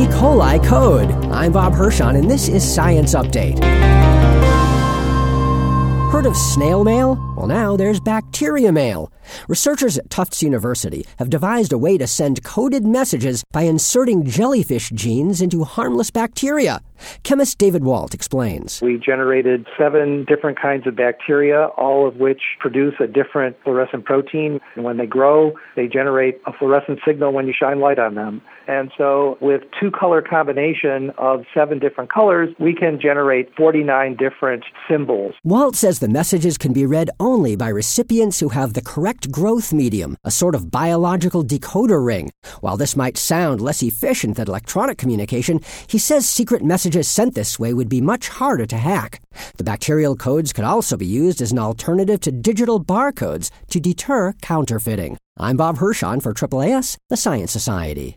coli code. I'm Bob Hirschon, and this is Science Update. Heard of snail mail? Well, now there's bacteria mail. Researchers at Tufts University have devised a way to send coded messages by inserting jellyfish genes into harmless bacteria. Chemist David Walt explains. We generated 7 different kinds of bacteria, all of which produce a different fluorescent protein. And when they grow, they generate a fluorescent signal when you shine light on them. And so with 2-color combination of 7 different colors, we can generate 49 different symbols. Walt says the messages can be read only by recipients who have the correct growth medium, a sort of biological decoder ring. While this might sound less efficient than electronic communication, he says secret messages sent this way would be much harder to hack. The bacterial codes could also be used as an alternative to digital barcodes to deter counterfeiting. I'm Bob Hirschon for AAAS, the Science Society.